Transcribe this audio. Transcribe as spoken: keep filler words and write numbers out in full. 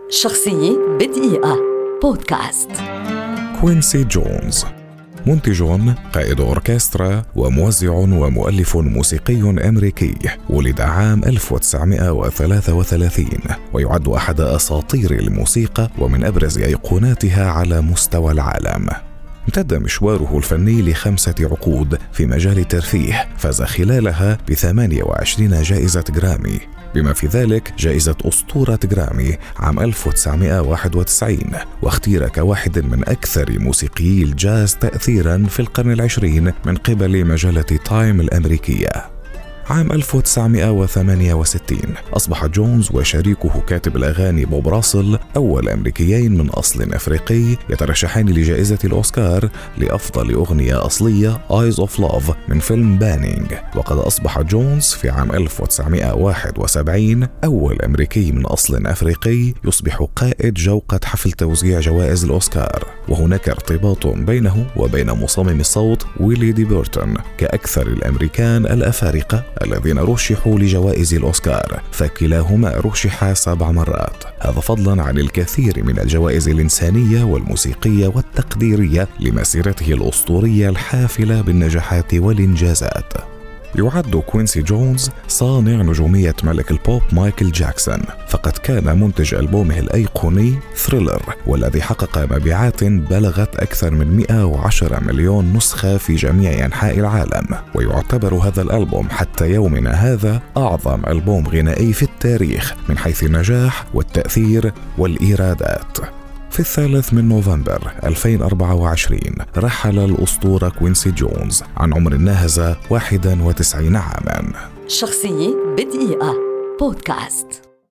شخصية بدقيقة بودكاست. كوينسي جونز منتج، قائد أوركسترا، وموزع ومؤلف موسيقي أمريكي. ولد عام ألف وتسعمائة وثلاثة وثلاثين ويعد أحد أساطير الموسيقى ومن أبرز أيقوناتها على مستوى العالم. امتد مشواره الفني لخمسة عقود في مجال الترفيه، فاز خلالها بثمانية وعشرين جائزة جرامي، بما في ذلك جائزة أسطورة جرامي عام ألف وتسعمائة وواحد وتسعين، واختير كواحد من أكثر موسيقيي الجاز تأثيراً في القرن العشرين من قبل مجلة تايم الأمريكية. عام ألف وتسعمائة وثمانية وستين أصبح جونز وشريكه كاتب الأغاني بوب راسل أول أمريكيين من أصل أفريقي يترشحان لجائزة الأوسكار لأفضل أغنية أصلية Eyes of Love من فيلم بانينج. وقد أصبح جونز في عام ألف وتسعمائة وواحد وسبعين أول أمريكي من أصل أفريقي يصبح قائد جوقة حفل توزيع جوائز الأوسكار. وهناك ارتباط بينه وبين مصمم الصوت ويلي دي بورتون كأكثر الأمريكان الأفارقة الذين رشحوا لجوائز الأوسكار، فكلاهما رشح سبع مرات، هذا فضلا عن الكثير من الجوائز الإنسانية والموسيقية والتقديرية لمسيرته الأسطورية الحافلة بالنجاحات والإنجازات. يعد كوينسي جونز صانع نجومية ملك البوب مايكل جاكسون، فقد كان منتج ألبومه الأيقوني ثريلر، والذي حقق مبيعات بلغت أكثر من مئة وعشرة مليون نسخة في جميع أنحاء العالم. ويعتبر هذا الألبوم حتى يومنا هذا أعظم ألبوم غنائي في التاريخ من حيث النجاح والتأثير والإيرادات. في الثالث من نوفمبر ألفين وأربعة وعشرين رحل الأسطورة كوينسي جونز عن عمر ناهز واحد وتسعين عاماً. شخصية بدقيقة بودكاست.